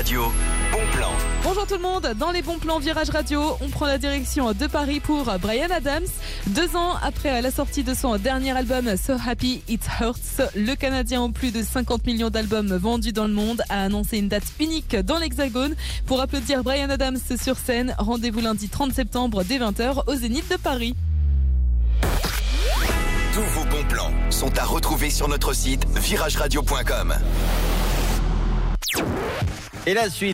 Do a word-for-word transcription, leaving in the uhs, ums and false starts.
Radio, bon plan. Bonjour tout le monde, dans les bons plans Virage Radio, on prend la direction de Paris pour Bryan Adams. Deux ans après la sortie de son dernier album So Happy It Hurts, le Canadien aux plus de cinquante millions d'albums vendus dans le monde a annoncé une date unique dans l'Hexagone. Pour applaudir Bryan Adams sur scène, rendez-vous lundi trente septembre dès vingt heures au Zénith de Paris. Tous vos bons plans sont à retrouver sur notre site virage radio point com. Et la suite.